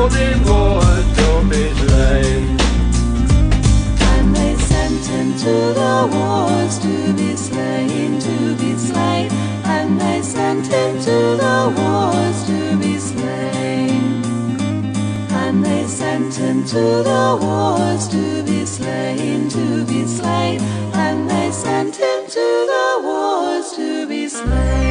golden wars to be slain. And they sent him to the wars to be slain, to be slain. And they sent him to the wars to be slain. And they sent him to the wars to be slain, to be slain. And they sent him to the wars to be slain.